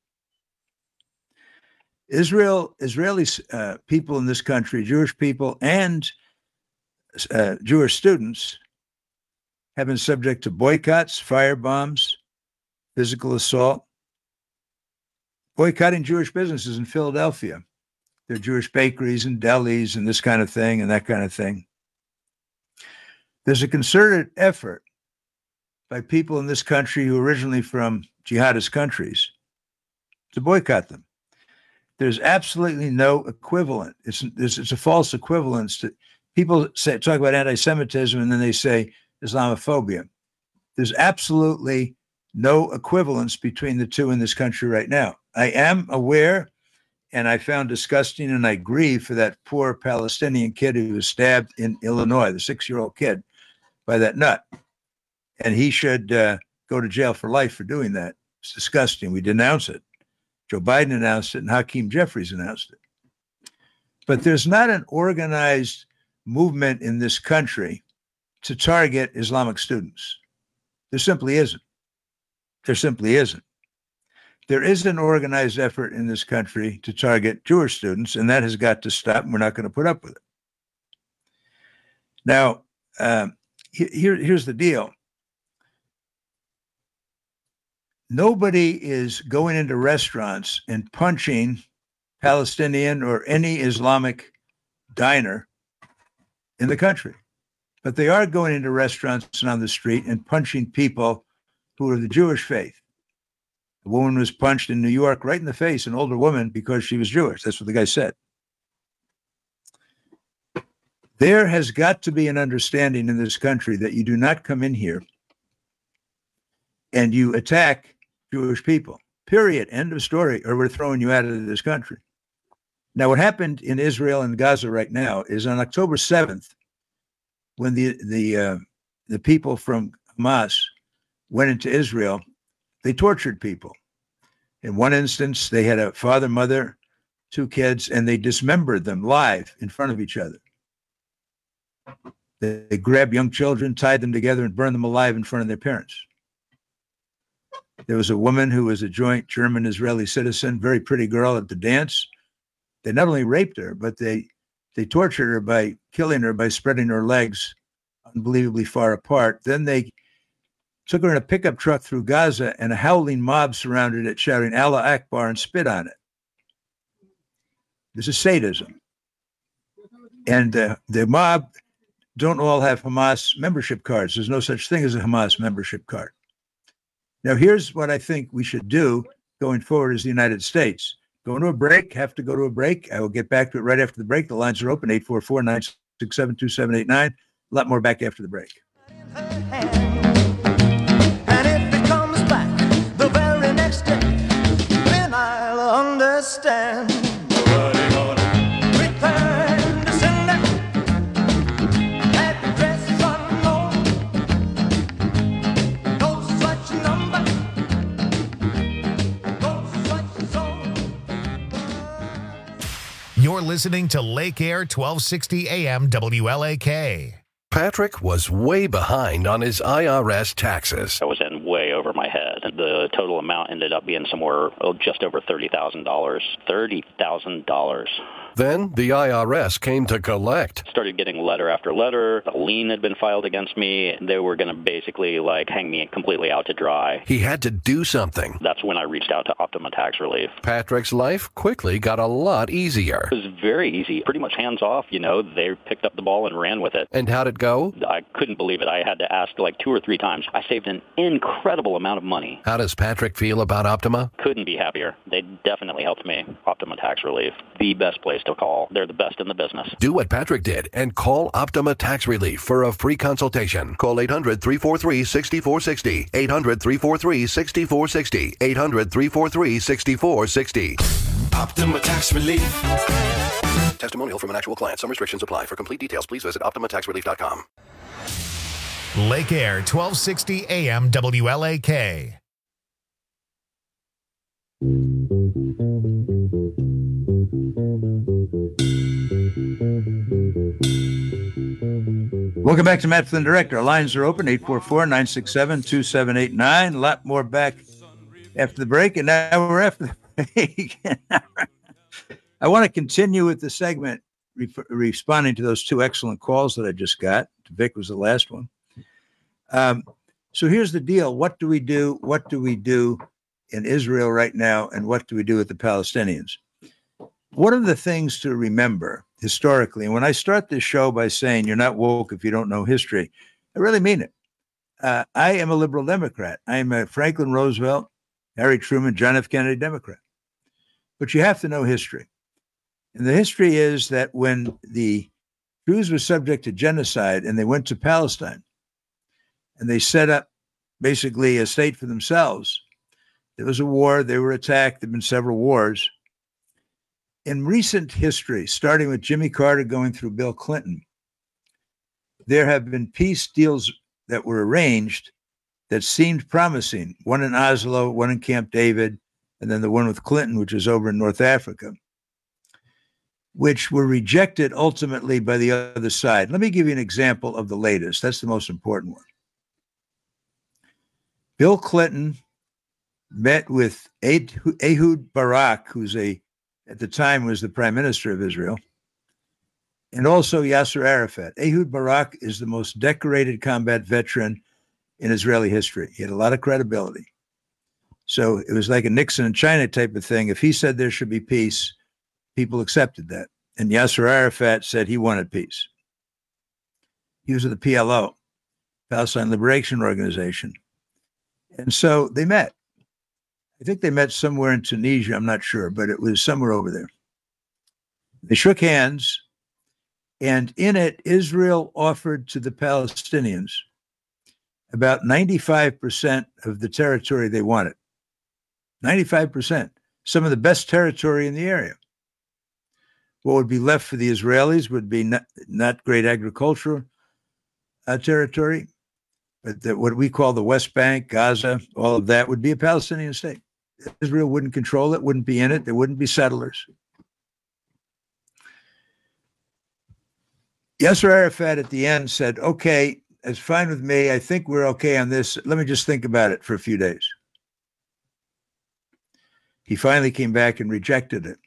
Israeli people in this country, Jewish people and Jewish students, have been subject to boycotts, firebombs, physical assault, boycotting Jewish businesses in Philadelphia. There are Jewish bakeries and delis and this kind of thing and that kind of thing. There's a concerted effort by people in this country who are originally from jihadist countries to boycott them. There's absolutely no equivalent. It's a false equivalence to people talk about anti-Semitism and then they say Islamophobia. There's absolutely no equivalence between the two in this country right now. I am aware, and I found disgusting, and I grieve for that poor Palestinian kid who was stabbed in Illinois, the 6-year-old kid, by that nut. And he should go to jail for life for doing that. It's disgusting. We denounce it. Joe Biden announced it, and Hakeem Jeffries announced it. But there's not an organized movement in this country to target Islamic students. There simply isn't. There simply isn't. There is an organized effort in this country to target Jewish students, and that has got to stop, and we're not going to put up with it. Now, here's the deal. Nobody is going into restaurants and punching Palestinian or any Islamic diner in the country. But they are going into restaurants and on the street and punching people who are the Jewish faith. A woman was punched in New York right in the face, an older woman, because she was Jewish. That's what the guy said. There has got to be an understanding in this country that you do not come in here and you attack Jewish people. Period. End of story. Or we're throwing you out of this country. Now, what happened in Israel and Gaza right now is on October 7th, when the people from Hamas went into Israel, they tortured people. In one instance, they had a father, mother, 2 kids, and they dismembered them live in front of each other. They grabbed young children, tied them together, and burned them alive in front of their parents. There was a woman who was a joint German-Israeli citizen, very pretty girl at the dance. They not only raped her, but they tortured her by killing her by spreading her legs unbelievably far apart. Then they took her in a pickup truck through Gaza, and a howling mob surrounded it, shouting Allah Akbar and spit on it. This is sadism. And the mob don't all have Hamas membership cards. There's no such thing as a Hamas membership card. Now, here's what I think we should do going forward as the United States. Going to a break, have to go to a break. I will get back to it right after the break. The lines are open, 844-967-2789. A lot more back after the break. And if it comes back the very next day, then I'll understand. Nobody gonna return to sender. Address unknown. No such number. No such zone. You're listening to Lake Air 1260 AM WLAK. Patrick was way behind on his IRS taxes. I was in way over my head. and the total amount ended up being somewhere just over $30,000. $30,000. Then the IRS came to collect. Started getting letter after letter. A lien had been filed against me. They were going to basically hang me completely out to dry. He had to do something. That's when I reached out to Optima Tax Relief. Patrick's life quickly got a lot easier. It was very easy, pretty much hands off. They picked up the ball and ran with it. And how'd it go? I couldn't believe it. I had to ask 2 or 3 times. I saved an incredible amount of money. How does Patrick feel about Optima? Couldn't be happier. They definitely helped me. Optima Tax Relief, the best place to call. They're the best in the business. Do what Patrick did and call Optima Tax Relief for a free consultation. Call 800-343-6460. 800-343-6460. 800-343-6460. Optima Tax Relief. Testimonial from an actual client. Some restrictions apply. For complete details, please visit OptimaTaxRelief.com. Lake Air, 1260 AM WLAK. Welcome back to Matt Flynn Direct. Our lines are open, 844-967-2789. A lot more back after the break, and now we're after the break. I want to continue with the segment responding to those 2 excellent calls that I just got. Vic was the last one. So here's the deal. What do we do? What do we do in Israel right now, and what do we do with the Palestinians? One of the things to remember historically, and when I start this show by saying you're not woke if you don't know history, I really mean it. I am a liberal Democrat. I am a Franklin Roosevelt, Harry Truman, John F. Kennedy Democrat. But you have to know history. And the history is that when the Jews were subject to genocide and they went to Palestine and they set up basically a state for themselves, there was a war, they were attacked, there have been several wars. In recent history, starting with Jimmy Carter going through Bill Clinton, there have been peace deals that were arranged that seemed promising. One in Oslo, one in Camp David, and then the one with Clinton, which is over in North Africa, which were rejected ultimately by the other side. Let me give you an example of the latest. That's the most important one. Bill Clinton met with Ehud Barak, who's at the time was the prime minister of Israel, and also Yasser Arafat. Ehud Barak is the most decorated combat veteran in Israeli history. He had a lot of credibility. So it was like a Nixon and China type of thing. If he said there should be peace, people accepted that. And Yasser Arafat said he wanted peace. He was at the PLO, Palestine Liberation Organization. And so they met. I think they met somewhere in Tunisia, I'm not sure, but it was somewhere over there. They shook hands, and in it, Israel offered to the Palestinians about 95% of the territory they wanted. 95%, some of the best territory in the area. What would be left for the Israelis would be not great agricultural territory, but what we call the West Bank, Gaza, all of that would be a Palestinian state. Israel wouldn't control it, wouldn't be in it. There wouldn't be settlers. Yasser Arafat at the end said, okay, it's fine with me. I think we're okay on this. Let me just think about it for a few days. He finally came back and rejected it.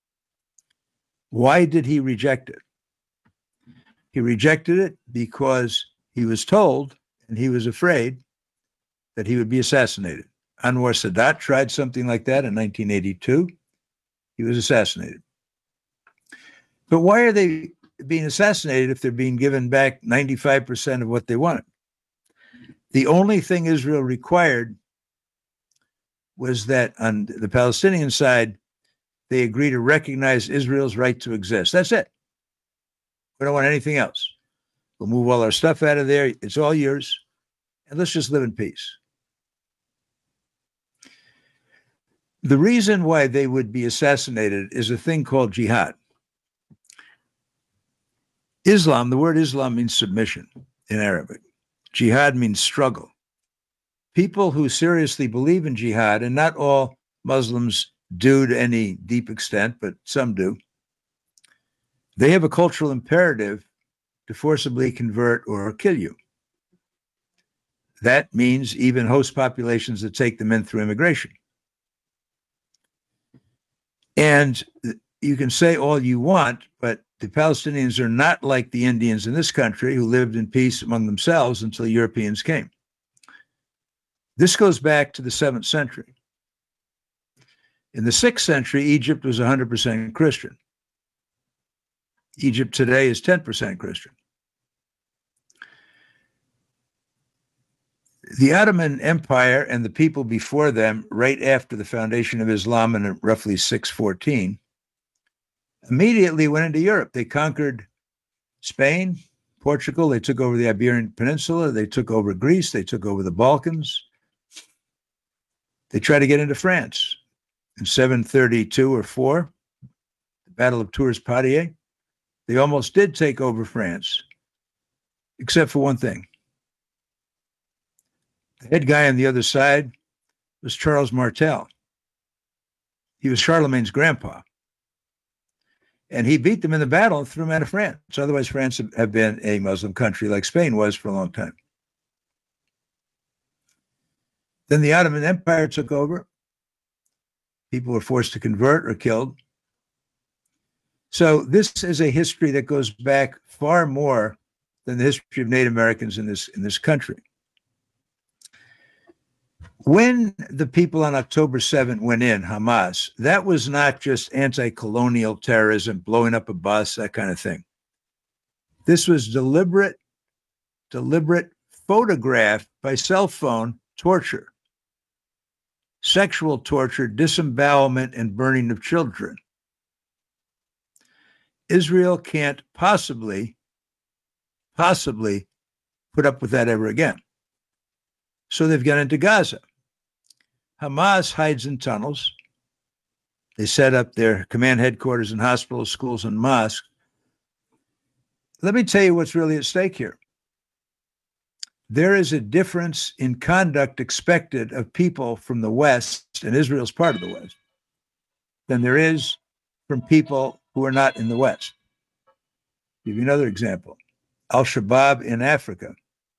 Why did he reject it? He rejected it because he was told and he was afraid that he would be assassinated. Anwar Sadat tried something like that in 1982. He was assassinated. But why are they being assassinated if they're being given back 95% of what they wanted? The only thing Israel required was that on the Palestinian side, they agree to recognize Israel's right to exist. That's it. We don't want anything else. We'll move all our stuff out of there. It's all yours. And let's just live in peace. The reason why they would be assassinated is a thing called jihad. Islam, the word Islam means submission in Arabic. Jihad means struggle. People who seriously believe in jihad, and not all Muslims do to any deep extent, but some do, they have a cultural imperative to forcibly convert or kill you. That means even host populations that take them in through immigration. And you can say all you want, but the Palestinians are not like the Indians in this country who lived in peace among themselves until Europeans came. This goes back to the 7th century. In the 6th century, Egypt was 100% Christian. Egypt today is 10% Christian. The Ottoman Empire and the people before them, right after the foundation of Islam in roughly 614, immediately went into Europe. They conquered Spain, Portugal. They took over the Iberian Peninsula. They took over Greece. They took over the Balkans. They tried to get into France. In 732 or 4, the Battle of Tours-Poitiers, they almost did take over France, except for one thing. The head guy on the other side was Charles Martel. He was Charlemagne's grandpa. And he beat them in the battle and threw them out of France. Otherwise, France had been a Muslim country like Spain was for a long time. Then the Ottoman Empire took over. People were forced to convert or killed. So this is a history that goes back far more than the history of Native Americans in this country. When the people on October 7th went in, Hamas, that was not just anti-colonial terrorism, blowing up a bus, that kind of thing. This was deliberate photographed by cell phone torture, sexual torture, disembowelment, and burning of children. Israel can't possibly put up with that ever again. So they've gone into Gaza. Hamas hides in tunnels. They set up their command headquarters in hospitals, schools, and mosques. Let me tell you what's really at stake here. There is a difference in conduct expected of people from the West, and Israel's part of the West, than there is from people who are not in the West. I'll give you another example. Al-Shabaab in Africa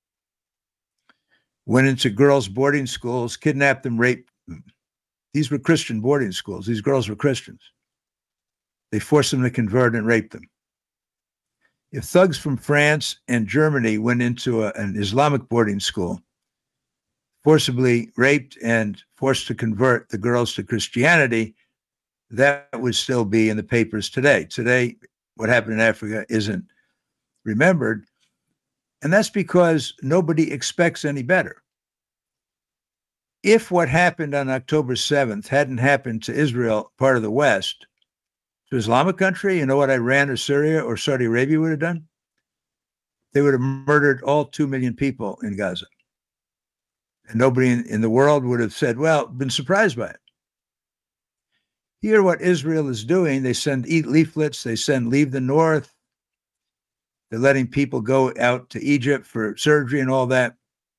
went into girls' boarding schools, kidnapped them, raped them. These were Christian boarding schools. These girls were Christians. They forced them to convert and raped them. If thugs from France and Germany went into an Islamic boarding school, forcibly raped and forced to convert the girls to Christianity, that would still be in the papers today. Today, what happened in Africa isn't remembered. And that's because nobody expects any better. If what happened on October 7th hadn't happened to Israel, part of the West, to Islamic country, you know what Iran or Syria or Saudi Arabia would have done? They would have murdered all 2 million people in Gaza. And nobody in the world would have said, well, been surprised by it. Here, what Israel is doing, they send leaflets, they send Leave the North. They're letting people go out to Egypt for surgery and all that.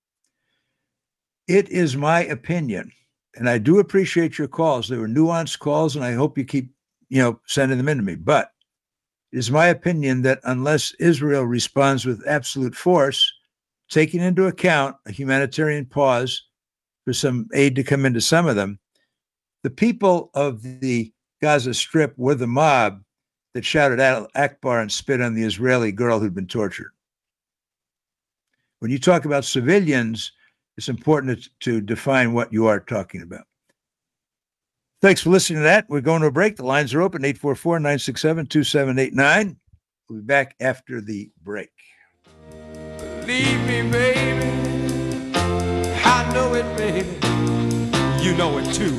It is my opinion, and I do appreciate your calls. They were nuanced calls, and I hope you keep, sending them in to me. But it is my opinion that unless Israel responds with absolute force, taking into account a humanitarian pause for some aid to come into some of them, the people of the Gaza Strip were the mob that shouted Akbar and spit on the Israeli girl who'd been tortured. When you talk about civilians, it's important to define what you are talking about. Thanks for listening to that. We're going to a break. The lines are open, 844-967-2789. We'll be back after the break. Believe me, baby. I know it, baby. You know it too.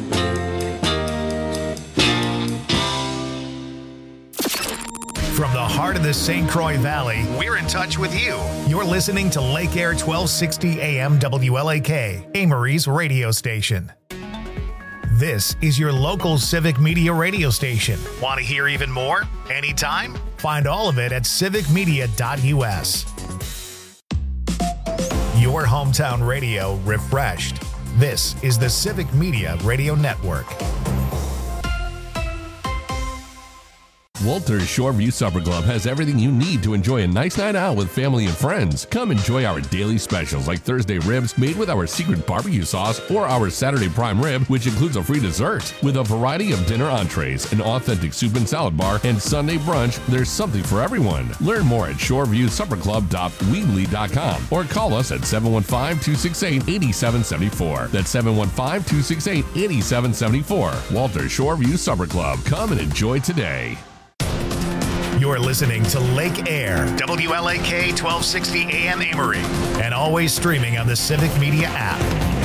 From the heart of the St. Croix Valley, we're in touch with you. You're listening to Lake Air 1260 AM WLAK, Amory's radio station. This is your local civic media radio station. Want to hear even more? Anytime? Find all of it at civicmedia.us. Your hometown radio refreshed. This is the Civic Media Radio Network. Walter's Shoreview Supper Club has everything you need to enjoy a nice night out with family and friends. Come enjoy our daily specials like Thursday ribs made with our secret barbecue sauce or our Saturday prime rib, which includes a free dessert. With a variety of dinner entrees, an authentic soup and salad bar, and Sunday brunch, there's something for everyone. Learn more at shoreviewsupperclub.weebly.com or call us at 715-268-8774. That's 715-268-8774. Walter's Shoreview Supper Club. Come and enjoy today. You're listening to Lake Air, WLAK 1260 AM Amory, and always streaming on the Civic Media app.